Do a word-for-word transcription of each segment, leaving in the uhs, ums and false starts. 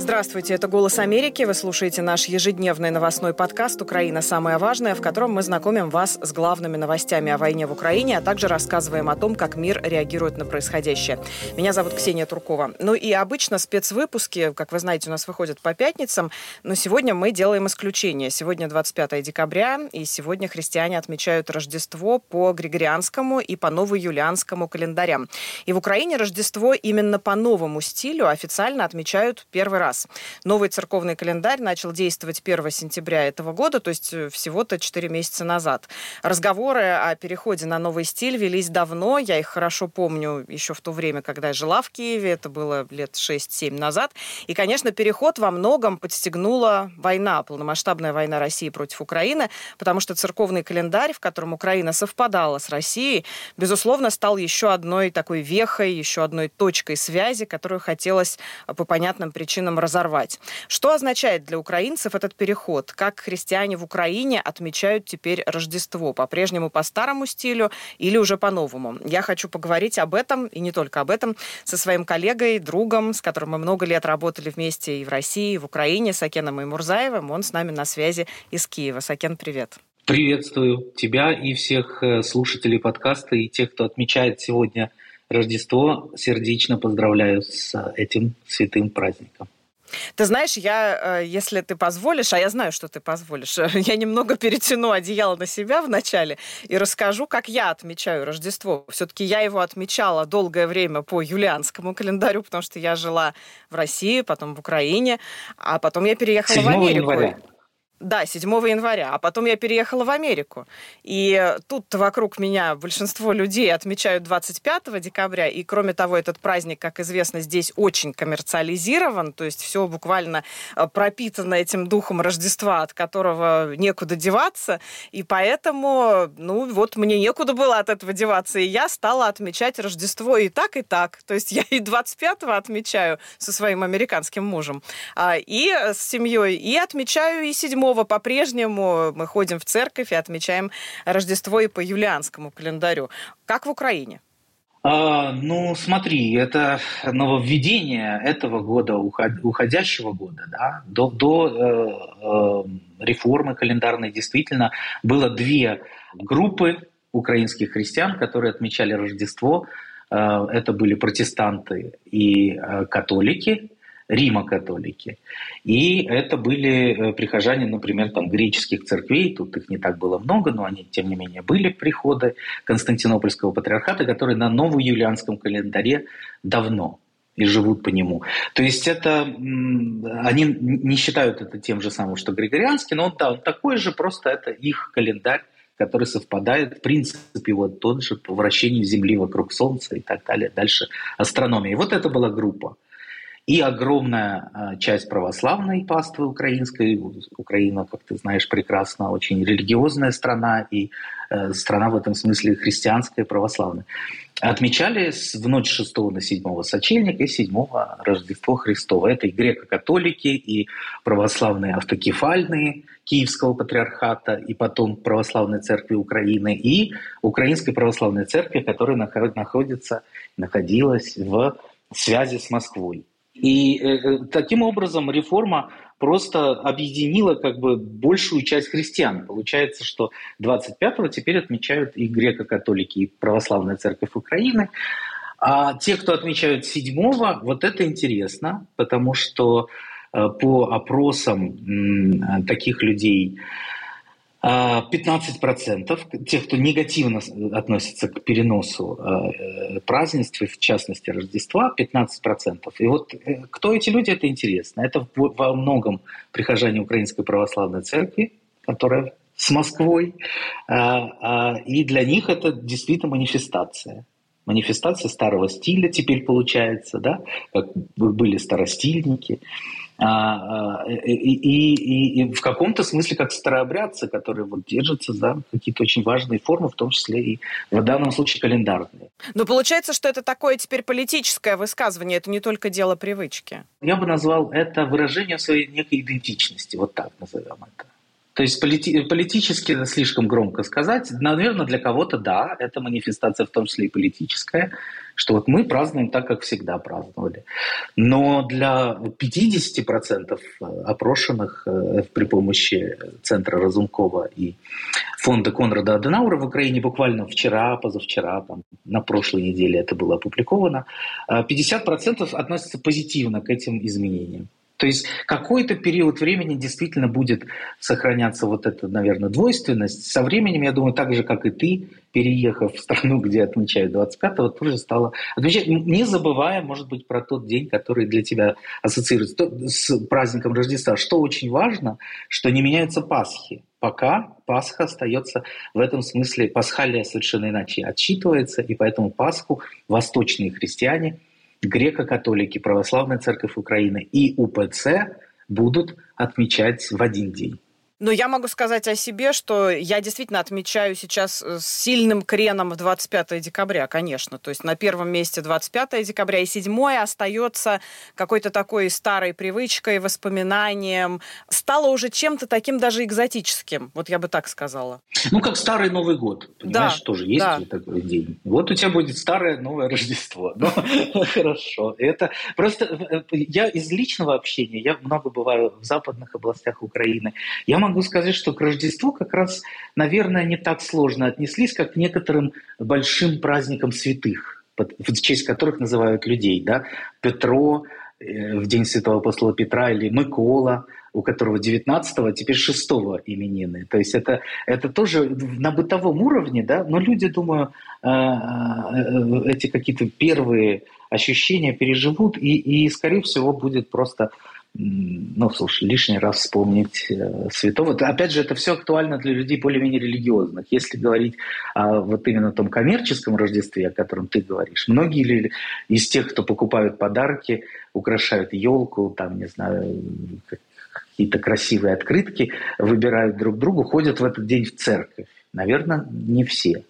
Здравствуйте, это «Голос Америки». Вы слушаете наш ежедневный новостной подкаст «Украина. Самое важное», в котором мы знакомим вас с главными новостями о войне в Украине, а также рассказываем о том, как мир реагирует на происходящее. Меня зовут Ксения Туркова. Ну и обычно спецвыпуски, как вы знаете, у нас выходят по пятницам, но сегодня мы делаем исключение. Сегодня двадцать пятое декабря, и сегодня христиане отмечают Рождество по Григорианскому и по новоюлианскому календарям. И в Украине Рождество именно по новому стилю официально отмечают первый раз. Новый церковный календарь начал действовать первого сентября этого года, то есть всего-то четыре месяца назад. Разговоры о переходе на новый стиль велись давно. Я их хорошо помню еще в то время, когда я жила в Киеве. Это было лет шесть-семь назад. И, конечно, переход во многом подстегнула война, полномасштабная война России против Украины, потому что церковный календарь, в котором Украина совпадала с Россией, безусловно, стал еще одной такой вехой, еще одной точкой связи, которую хотелось по понятным причинам разорвать. Что означает для украинцев этот переход? Как христиане в Украине отмечают теперь Рождество? По-прежнему по старому стилю или уже по-новому? Я хочу поговорить об этом, и не только об этом, со своим коллегой, другом, с которым мы много лет работали вместе и в России, и в Украине, Сакеном Эймурзаевым. Он с нами на связи из Киева. Сакен, привет. Приветствую тебя и всех слушателей подкаста, и тех, кто отмечает сегодня Рождество. Сердечно поздравляю с этим святым праздником. Ты знаешь, я, если ты позволишь, а я знаю, что ты позволишь, я немного перетяну одеяло на себя вначале и расскажу, как я отмечаю Рождество. Все-таки я его отмечала долгое время по юлианскому календарю, потому что я жила в России, потом в Украине, а потом я переехала в Америку. января. Да, седьмого января, а потом я переехала в Америку. И тут вокруг меня большинство людей отмечают двадцать пятого декабря, и кроме того, этот праздник, как известно, здесь очень коммерциализирован, то есть все буквально пропитано этим духом Рождества, от которого некуда деваться, и поэтому, ну вот мне некуда было от этого деваться, и я стала отмечать Рождество и так, и так. То есть я и двадцать пятого отмечаю со своим американским мужем, и с семьей, и отмечаю и седьмого. По-прежнему мы ходим в церковь и отмечаем Рождество и по юлианскому календарю. Как в Украине? А, ну, смотри, это нововведение этого года, уходящего года, да, до, до э, э, реформы календарной действительно было две группы украинских христиан, которые отмечали Рождество. Э, это были протестанты и э, католики. Римо-католики. И это были прихожане, например, там, греческих церквей, тут их не так было много, но они, тем не менее, были приходы Константинопольского патриархата, которые на новоюлианском календаре давно и живут по нему. То есть это, они не считают это тем же самым, что Григорианский, но он, да, он такой же, просто это их календарь, который совпадает, в принципе, вот тот же по вращению Земли вокруг Солнца и так далее, дальше астрономия. И вот это была группа. И огромная часть православной паствы украинской, Украина, как ты знаешь прекрасно, очень религиозная страна и э, страна в этом смысле христианская, православная, отмечали в ночь шестого на седьмого сочельника и седьмого Рождество Христово. Это и греко-католики, и православные автокефальные Киевского патриархата, и потом Православной Церкви Украины, и Украинской Православной Церкви, которая находится, находилась в связи с Москвой. И э, таким образом реформа просто объединила как бы большую часть христиан. Получается, что двадцать пятого теперь отмечают и греко-католики, и Православная Церковь Украины. А те, кто отмечают седьмого, вот это интересно, потому что э, по опросам э, таких людей пятнадцать процентов тех, кто негативно относится к переносу э, празднеств, в частности Рождества, пятнадцать процентов. И вот э, кто эти люди, это интересно. Это во многом прихожане Украинской Православной Церкви, которая с Москвой, э, э, и для них это действительно манифестация. Манифестация старого стиля теперь получается, да, как были старостильники. И, и, и, и в каком-то смысле как старообрядцы, которые вот держатся за какие-то очень важные формы, в том числе и в данном случае календарные. Но получается, что это такое теперь политическое высказывание, это не только дело привычки. Я бы назвал это выражением своей некой идентичности, вот так назовем это. То есть полити- политически это слишком громко сказать. Наверное, для кого-то да, это манифестация в том числе и политическая, что вот мы празднуем так, как всегда праздновали. Но для пятьдесят процентов опрошенных при помощи Центра Разумкова и фонда Конрада Аденауэра в Украине буквально вчера, позавчера, там, на прошлой неделе это было опубликовано, пятьдесят процентов относятся позитивно к этим изменениям. То есть какой-то период времени действительно будет сохраняться вот эта, наверное, двойственность. Со временем, я думаю, так же, как и ты, переехав в страну, где отмечают двадцать пятого, тоже стала отмечать, не забывая, может быть, про тот день, который для тебя ассоциируется с праздником Рождества. Что очень важно, что не меняются Пасхи. Пока Пасха остается в этом смысле, пасхалия совершенно иначе отсчитывается, и поэтому Пасху восточные христиане, греко-католики, Православная Церковь Украины и УПЦ будут отмечать в один день. Но я могу сказать о себе, что я действительно отмечаю сейчас с сильным креном в двадцать пятое декабря, конечно. То есть на первом месте двадцать пятое декабря, и седьмое остается какой-то такой старой привычкой, воспоминанием. Стало уже чем-то таким даже экзотическим, вот я бы так сказала. Ну, как старый Новый год, понимаешь, да, тоже есть да. такой день. Вот у тебя будет старое новое Рождество. Ну, хорошо. Это просто я из личного общения, я много бываю в западных областях Украины, я могу сказать, что к Рождеству как раз, наверное, не так сложно отнеслись, как к некоторым большим праздникам святых, в честь которых называют людей. Да? Петро в день святого апостола Петра или Микола, у которого девятнадцатого, а теперь шестого именины. То есть это, это тоже на бытовом уровне, да? Но люди, думаю, эти какие-то первые ощущения переживут, и, и скорее всего, будет просто... Ну, слушай, лишний раз вспомнить э, святого. Опять же, это все актуально для людей более-менее религиозных. Если говорить о вот именно том коммерческом Рождестве, о котором ты говоришь, многие из тех, кто покупают подарки, украшают елку, там, не знаю, какие-то красивые открытки, выбирают друг другу, ходят в этот день в церковь. Наверное, не все.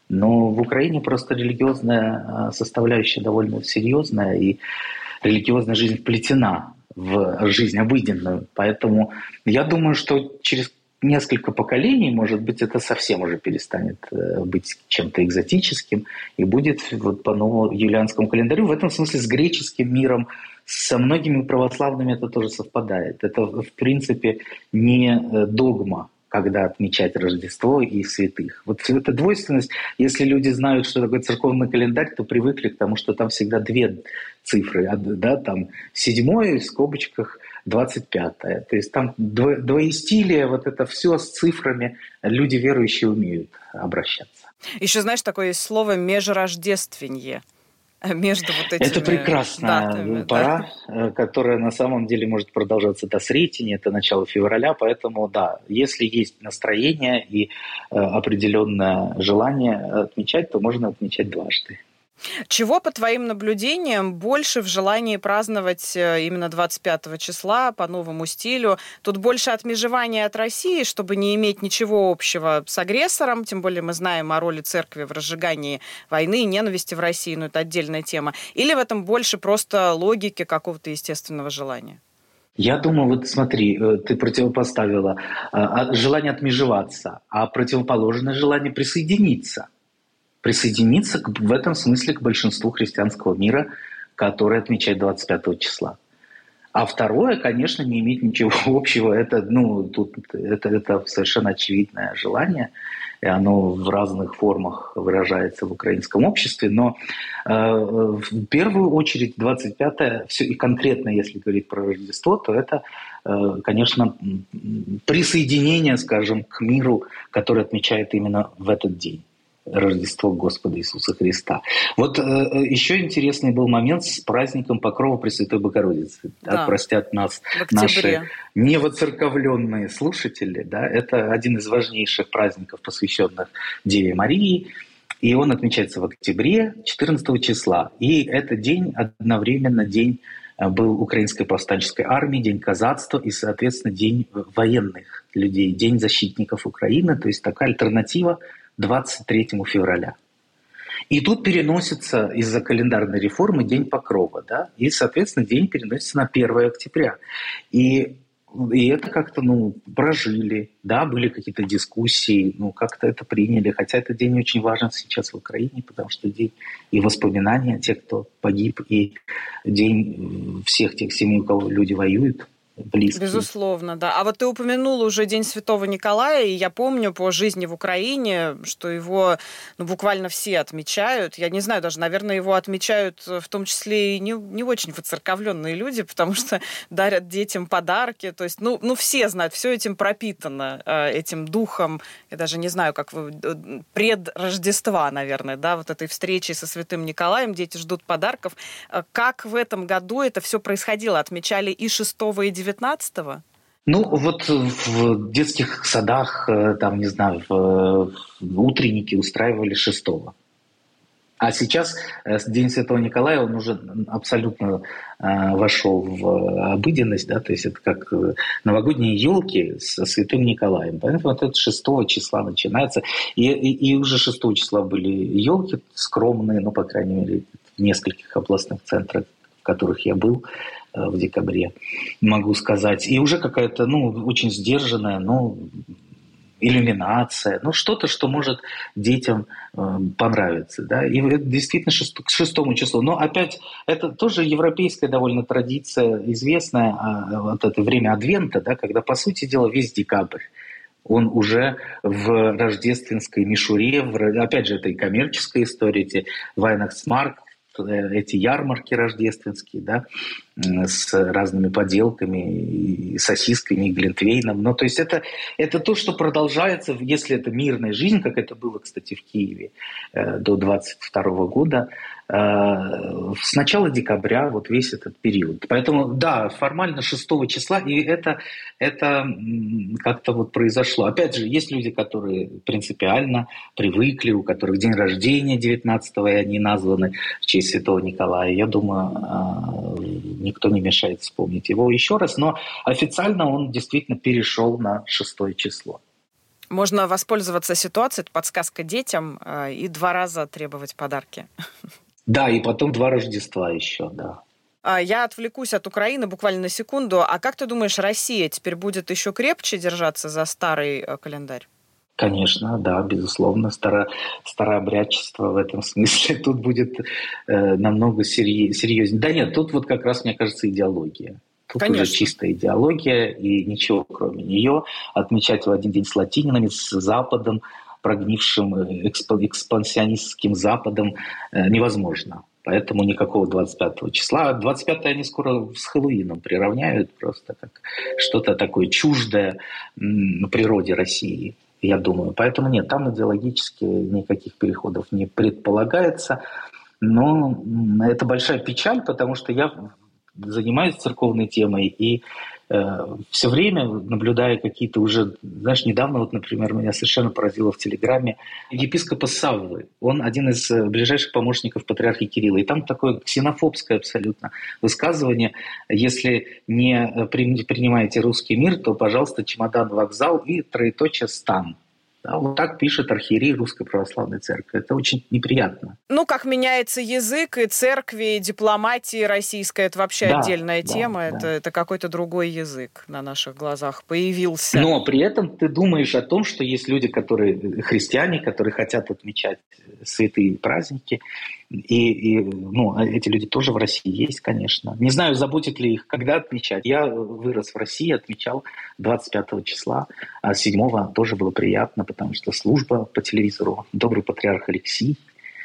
Но в Украине просто религиозная составляющая довольно серьезная, и религиозная жизнь вплетена в жизнь обыденную. Поэтому я думаю, что через несколько поколений, может быть, это совсем уже перестанет быть чем-то экзотическим и будет вот по новому юлианскому календарю. В этом смысле с греческим миром, со многими православными это тоже совпадает. Это, в принципе, не догма, когда отмечать Рождество и святых. Вот эта двойственность, если люди знают, что такое церковный календарь, то привыкли к тому, что там всегда две цифры, да, там седьмое в скобочках двадцать пятое. То есть там двоестилие, вот это все с цифрами люди верующие умеют обращаться. Еще, знаешь, такое есть слово «межрождественье». Между вот этими это прекрасная датами, пора, да? Которая на самом деле может продолжаться до Сретения, это начало февраля, поэтому да, если есть настроение и определенное желание отмечать, то можно отмечать дважды. Чего, по твоим наблюдениям, больше в желании праздновать именно двадцать пятого числа по новому стилю? Тут больше отмежевания от России, чтобы не иметь ничего общего с агрессором, тем более мы знаем о роли церкви в разжигании войны и ненависти в России, но это отдельная тема. Или в этом больше просто логики какого-то естественного желания? Я думаю, вот смотри, ты противопоставила желание отмежеваться, а противоположное желание присоединиться. Присоединиться в этом смысле к большинству христианского мира, который отмечает двадцать пятого числа. А второе, конечно, не иметь ничего общего. Это, ну, тут, это, это совершенно очевидное желание, и оно в разных формах выражается в украинском обществе. Но э, в первую очередь двадцать пятое, все, и конкретно если говорить про Рождество, то это, э, конечно, присоединение, скажем, к миру, который отмечает именно в этот день. Рождество Господа Иисуса Христа. Вот э, еще интересный был момент с праздником Покрова Пресвятой Богородицы. Да. Да, простят нас наши невоцерковленные слушатели. Да, это один из важнейших праздников, посвященных Деве Марии. И он отмечается в октябре, четырнадцатого числа. И этот день одновременно день был Украинской повстанческой армии, день казацтва и, соответственно, день военных людей, день защитников Украины. То есть такая альтернатива двадцать третьего февраля. И тут переносится из-за календарной реформы День Покрова, да, и, соответственно, день переносится на первое октября. И и это как-то, ну, прожили, да, были какие-то дискуссии, ну, как-то это приняли, хотя этот день очень важен сейчас в Украине, потому что день и воспоминания тех, кто погиб, и день всех тех семей, у кого люди воюют, близкие. Безусловно, да. А вот ты упомянула уже День Святого Николая, и я помню по жизни в Украине, что его ну, буквально все отмечают. Я не знаю, даже, наверное, его отмечают в том числе и не, не очень воцерковленные люди, потому что дарят детям подарки. То есть, ну, ну все знают, все этим пропитано, этим духом. Я даже не знаю, как вы... Предрождества, наверное, да, вот этой встречи со Святым Николаем. Дети ждут подарков. Как в этом году это все происходило? Отмечали и шестого, и девятнадцатого? Ну, вот в детских садах, там, не знаю, в утренники устраивали шестого. А сейчас День Святого Николая, он уже абсолютно э, вошел в обыденность, да, то есть это как новогодние елки со Святым Николаем. Поэтому вот это шестого числа начинается. И, и, и уже шестого числа были елки скромные, ну, по крайней мере, в нескольких областных центрах, в которых я был в декабре, могу сказать. И уже какая-то, ну, очень сдержанная, ну, иллюминация, ну, что-то, что может детям э, понравиться, да, и это действительно шест... к шестому числу. Но опять, это тоже европейская довольно традиция, известная, а, вот это время Адвента, да, когда, по сути дела, весь декабрь, он уже в рождественской мишуре, в, опять же, это и коммерческая история, эти Weihnachtsmarkt, эти ярмарки рождественские, да, с разными поделками, и сосисками, и глинтвейном. Ну, то есть это, это то, что продолжается, если это мирная жизнь, как это было, кстати, в Киеве э, до двадцать второго года, э, с начала декабря, вот весь этот период. Поэтому, да, формально шестого числа, и это, это как-то вот произошло. Опять же, есть люди, которые принципиально привыкли, у которых день рождения девятнадцатого, и они названы в честь Святого Николая. Я думаю, никто не мешает вспомнить его еще раз, но официально он действительно перешел на шестое число. Можно воспользоваться ситуацией, это подсказка детям, и два раза требовать подарки. Да, и потом два Рождества еще, да. Я отвлекусь от Украины буквально на секунду. А как ты думаешь, Россия теперь будет еще крепче держаться за старый календарь? Конечно, да, безусловно, старо, старообрядчество в этом смысле тут будет э, намного серьез, серьезнее. Да нет, тут вот как раз, мне кажется, идеология. Тут Конечно. Уже чистая идеология, и ничего кроме нее. Отмечать в один день с латининами, с Западом, прогнившим экспансионистским Западом э, невозможно. Поэтому никакого двадцать пятого числа. двадцать пятое они скоро с Хэллоуином приравняют, просто как что-то такое чуждое м, природе России. Я думаю. Поэтому нет, там идеологически никаких переходов не предполагается. Но это большая печаль, потому что я занимаюсь церковной темой и э, все время наблюдаю какие-то уже... Знаешь, недавно, вот, например, меня совершенно поразило в Телеграме епископа Саввы. Он один из ближайших помощников патриарха Кирилла. И там такое ксенофобское абсолютно высказывание. Если не принимаете русский мир, то, пожалуйста, чемодан, вокзал и троеточие стан. Да, вот так пишет архиерей Русской Православной Церкви. Это очень неприятно. Ну, как меняется язык и церкви, и дипломатии российской, это вообще да, отдельная да, тема. Да. Это, это какой-то другой язык на наших глазах появился. Но при этом ты думаешь о том, что есть люди, которые христиане, которые хотят отмечать святые праздники. И, и ну, эти люди тоже в России есть, конечно. Не знаю, заботит ли их, когда отмечать. Я вырос в России, отмечал двадцать пятого числа, а седьмого тоже было приятно, потому что служба по телевизору, добрый патриарх Алексий,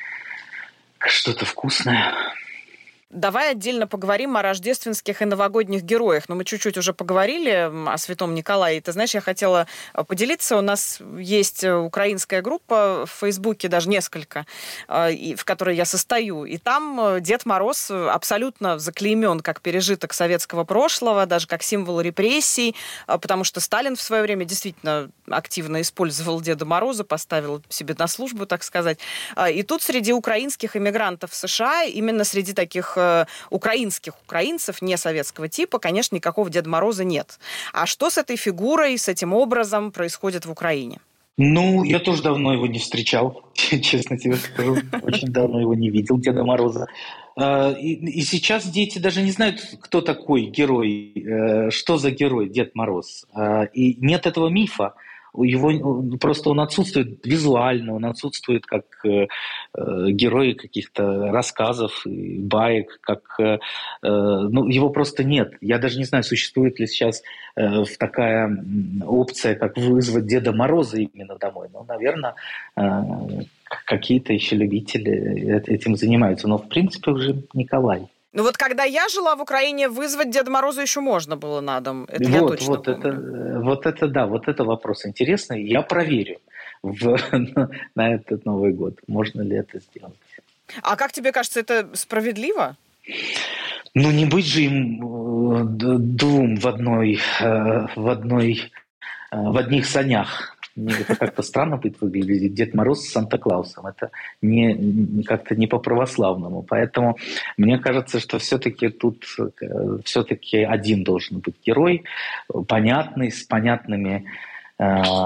что-то вкусное. Давай отдельно поговорим о рождественских и новогодних героях. Но мы чуть-чуть уже поговорили о Святом Николае. И ты знаешь, я хотела поделиться. У нас есть украинская группа в Фейсбуке, даже несколько, в которой я состою. И там Дед Мороз абсолютно заклеймен как пережиток советского прошлого, даже как символ репрессий, потому что Сталин в свое время действительно активно использовал Деда Мороза, поставил себе на службу, так сказать. И тут среди украинских эмигрантов в США, именно среди таких украинских украинцев, не советского типа, конечно, никакого Деда Мороза нет. А что с этой фигурой, с этим образом происходит в Украине? Ну, я тоже давно его не встречал, честно тебе скажу. Очень давно его не видел, Деда Мороза. А, И, и сейчас дети даже не знают, кто такой герой, э, что за герой Дед Мороз. А, И нет этого мифа. У Его, он- просто он отсутствует визуально, он отсутствует как э, э, герой каких-то рассказов и баек, как э, э, ну, его просто нет. Я даже не знаю, существует ли сейчас э, в такая м, опция, как вызвать Деда Мороза именно домой. Ну, наверное, какие-то еще любители э- этим занимаются. Но, в принципе, уже Николай. Ну вот когда я жила в Украине, вызвать Деда Мороза еще можно было на дом. Это я Вот, точно вот это, помню. э, вот это да, вот это вопрос интересный. Я проверю в- на, на этот Новый год, можно ли это сделать. А как тебе кажется, это справедливо? Ну, не быть же им э, д- двум в одной, э, в одной, э, в одних санях. Мне это как-то странно будет выглядеть. Дед Мороз с Санта-Клаусом. Это не, не- как-то не по-православному. Поэтому мне кажется, что все-таки тут э, все-таки один должен быть герой, понятный, с понятными э,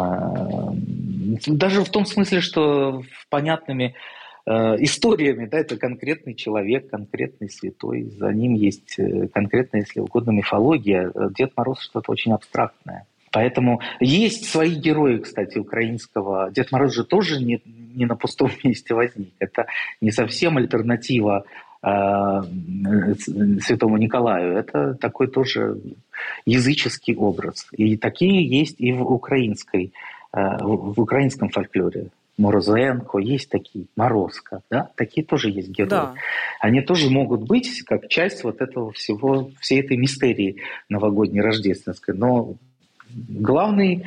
даже в том смысле, что понятными э, историями, да, это конкретный человек, конкретный святой, за ним есть э, конкретная, если угодно, мифология. Дед Мороз что-то очень абстрактное. Поэтому есть свои герои, кстати, украинского. Дед Мороз же тоже не, не на пустом месте возник. Это не совсем альтернатива э, Святому Николаю. Это такой тоже языческий образ. И такие есть и в украинской, э, в, в украинском фольклоре. Морозенко, есть такие, Морозко, да, такие тоже есть герои. Да. Они тоже могут быть как часть вот этого всего, всей этой мистерии новогодней, рождественской. Но главный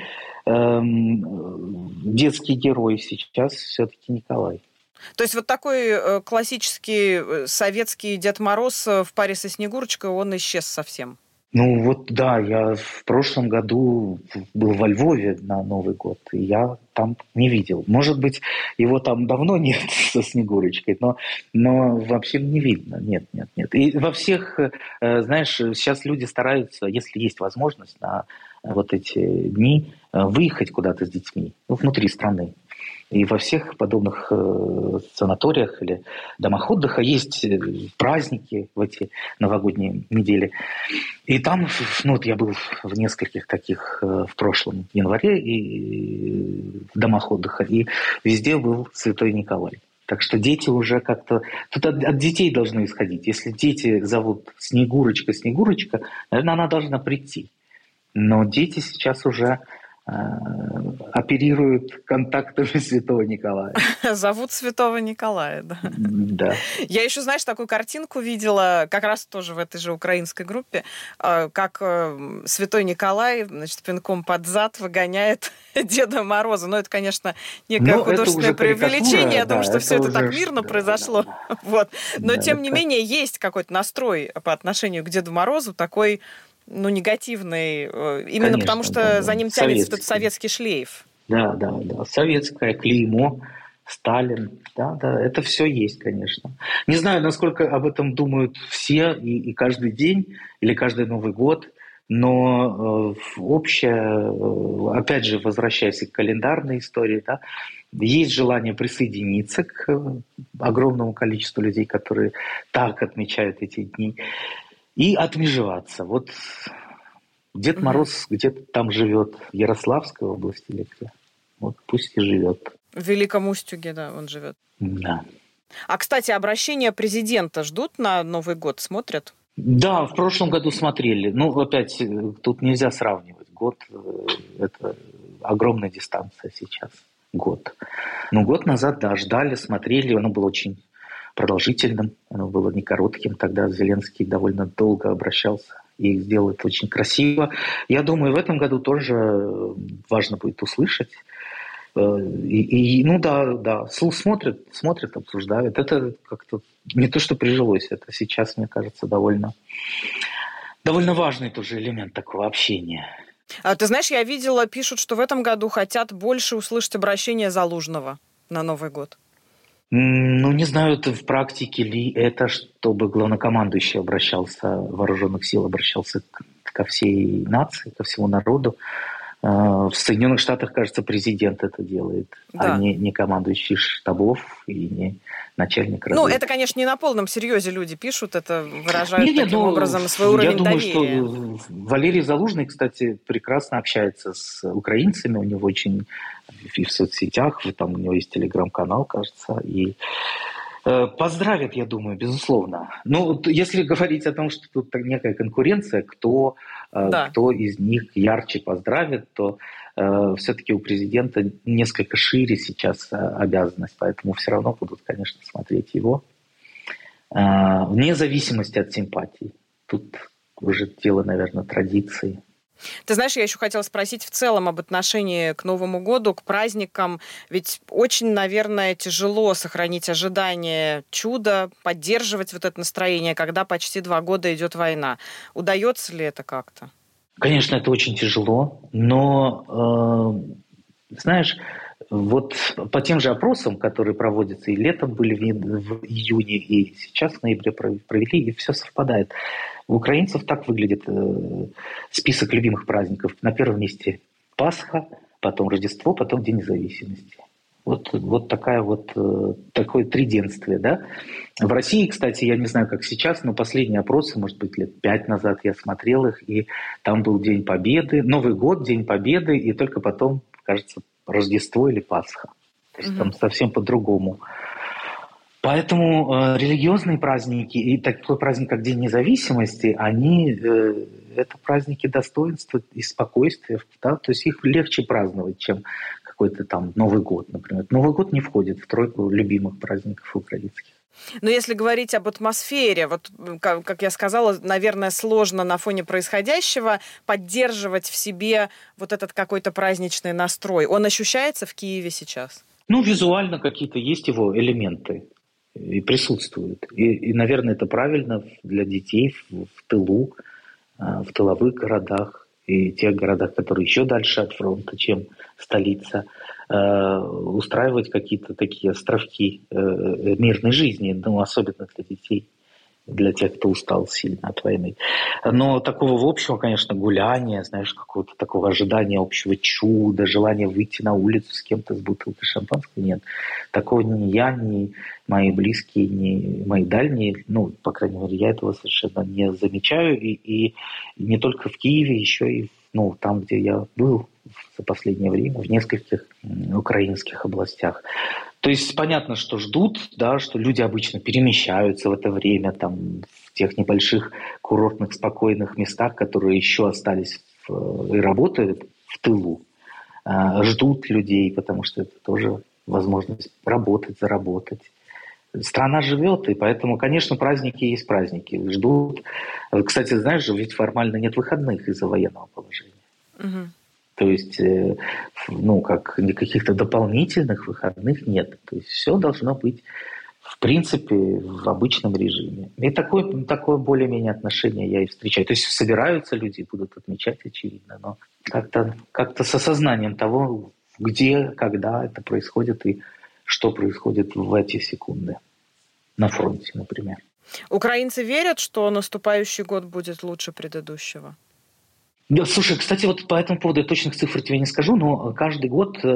эм, детский герой сейчас все-таки Николай. То есть вот такой э, классический э, советский Дед Мороз э, в паре со Снегурочкой, он исчез совсем. Ну вот да, я в прошлом году был во Львове на Новый год, и я там не видел. Может быть, его там давно нет со Снегурочкой, но, но вообще не видно. Нет, нет, нет. И во всех, э, знаешь, сейчас люди стараются, если есть возможность на вот эти дни, э, выехать куда-то с детьми, ну, внутри страны. И во всех подобных э, санаториях или домах отдыха есть э, праздники в эти новогодние недели. И там, ну вот я был в нескольких таких э, в прошлом январе и в домах отдыха, и везде был Святой Николай. Так что дети уже как-то... Тут от, от детей должно исходить. Если дети зовут Снегурочка, Снегурочка, наверное, она должна прийти. Но дети сейчас уже э, оперируют контактами Святого Николая. Зовут Святого Николая, да. Да. Я еще, знаешь, такую картинку видела, как раз тоже в этой же украинской группе, э, как э, Святой Николай, значит, пинком под зад выгоняет Деда Мороза. Но это, конечно, некое Но это художественное уже карикатура, преувеличение. Я думаю, да, что это все это уже... так мирно Да, произошло. да, Вот. Но, да, тем не это... менее, есть какой-то настрой по отношению к Деду Морозу, такой, ну, негативный, э, именно потому Конечно, да, что за да. ним тянется этот Советский. советский шлейф. Да, да, да. Советское клеймо, Сталин. Да, да, это все есть, конечно. Не знаю, насколько об этом думают все и, и каждый день или каждый Новый год, но э, общее, э, опять же, возвращаясь к календарной истории, да, есть желание присоединиться к э, огромному количеству людей, которые так отмечают эти дни, и отмежеваться. Вот Дед Мгм. Мороз где-то там живет, в Ярославской области или где. Вот пусть и живет. В Великом Устюге, да, он живет. Да. А, кстати, обращение президента ждут на Новый год, смотрят? Да, в прошлом году смотрели. Ну, опять, э, тут нельзя сравнивать. Год э, – это огромная дистанция сейчас. Год. Но год назад, да, ждали, смотрели. Оно было очень продолжительным, оно было не коротким. Тогда Зеленский довольно долго обращался и сделал это очень красиво. Я думаю, в этом году тоже важно будет услышать. И, и, ну да, да, смотрят, смотрят, обсуждают. Это как-то не то, что прижилось, это сейчас, мне кажется, довольно, довольно важный тоже элемент такого общения. А, ты знаешь, я видела, пишут, что в этом году хотят больше услышать обращение Залужного на Новый год. Ну, не знаю, это в практике ли это, чтобы главнокомандующий обращался, вооруженных сил обращался ко всей нации, ко всему народу. В Соединенных Штатах, кажется, президент это делает, да. а не, не командующий штабов и не начальник разведки. Ну, это, конечно, не на полном серьезе люди пишут, это выражают не, не, таким ну, образом свой уровень я думаю, доверия. Что Валерий Залужный, кстати, прекрасно общается с украинцами, у него очень и в соцсетях, там у него есть телеграм-канал, кажется, и поздравят, я думаю, безусловно. Ну, если говорить о том, что тут некая конкуренция, кто, да. кто из них ярче поздравит, то э, все-таки у президента несколько шире сейчас обязанность, поэтому все равно будут, конечно, смотреть его. Э, вне зависимости от симпатий. Тут уже дело, наверное, традиции. Ты знаешь, я еще хотела спросить в целом об отношении к Новому году, к праздникам. Ведь очень, наверное, тяжело сохранить ожидание чуда, поддерживать вот это настроение, когда почти два года идет война. Удается ли это как-то? Конечно, это очень тяжело, но, э, знаешь, вот по тем же опросам, которые проводятся и летом были в июне, и сейчас в ноябре провели, и все совпадает. У украинцев так выглядит э, список любимых праздников. На первом месте Пасха, потом Рождество, потом День независимости. Вот, вот такая вот, э, такое триденствие, да. В России, кстати, я не знаю, как сейчас, но последние опросы, может быть, лет пять назад я смотрел их, и там был День Победы, Новый год, День Победы, и только потом, кажется, Рождество или Пасха. То есть mm-hmm. там совсем по-другому. Поэтому э, религиозные праздники и такой праздник, как День независимости, они э, это праздники достоинства и спокойствия, да? То есть их легче праздновать, чем какой-то там Новый год, например. Новый год не входит в тройку любимых праздников украинских. Но если говорить об атмосфере, вот, как я сказала, наверное, сложно на фоне происходящего поддерживать в себе вот этот какой-то праздничный настрой. Он ощущается в Киеве сейчас? Ну, визуально какие-то есть его элементы. И присутствуют. И, и, наверное, это правильно для детей в, в тылу, в тыловых городах и тех городах, которые еще дальше от фронта, чем столица, э, устраивать какие-то такие островки э, мирной жизни, ну, особенно для детей, для тех, кто устал сильно от войны. Но такого общего, конечно, гуляния, знаешь, какого-то такого ожидания общего чуда, желания выйти на улицу с кем-то с бутылкой шампанского, нет. Такого ни я, ни мои близкие, ни мои дальние, ну, по крайней мере, я этого совершенно не замечаю. И, и не только в Киеве, еще и ну, там, где я был за последнее время, в нескольких украинских областях. То есть понятно, что ждут, да, что люди обычно перемещаются в это время там, в тех небольших курортных, спокойных местах, которые еще остались в, и работают в тылу. А, ждут людей, потому что это тоже возможность работать, заработать. Страна живет, и поэтому, конечно, праздники есть праздники. Ждут. Кстати, знаешь же, ведь формально нет выходных из-за военного положения. Угу. То есть, ну, как каких-то дополнительных выходных нет. То есть все должно быть, в принципе, в обычном режиме. И такое, такое более-менее отношение я и встречаю. То есть собираются люди, будут отмечать, очевидно, но как-то, как-то с осознанием того, где, когда это происходит и что происходит в эти секунды на фронте, например. Украинцы верят, что наступающий год будет лучше предыдущего? Да, слушай, кстати, вот по этому поводу я точных цифр тебе не скажу, но каждый год э,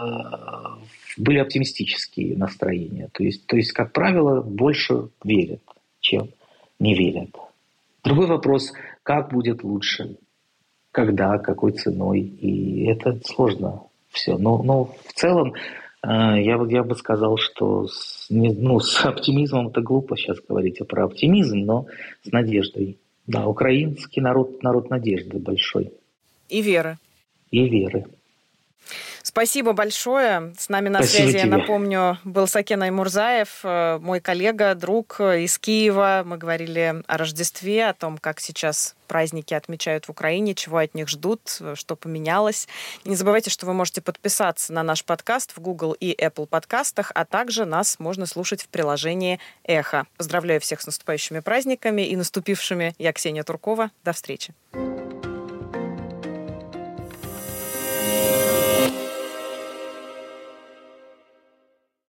были оптимистические настроения. То есть, то есть, как правило, больше верят, чем не верят. Другой вопрос, как будет лучше, когда, какой ценой. И это сложно все. Но, но в целом э, я, я бы сказал, что с, не, ну, с оптимизмом это глупо сейчас говорить про оптимизм, но с надеждой. Да, украинский народ, народ надежды большой. И веры. И веры. Спасибо большое. С нами на Спасибо связи, тебе. я напомню, был Сакен Аймурзаев, мой коллега, друг из Киева. Мы говорили о Рождестве, о том, как сейчас праздники отмечают в Украине, чего от них ждут, что поменялось. Не забывайте, что вы можете подписаться на наш подкаст в Google и Apple подкастах, а также нас можно слушать в приложении «Эхо». Поздравляю всех с наступающими праздниками и наступившими. Я Ксения Туркова. До встречи.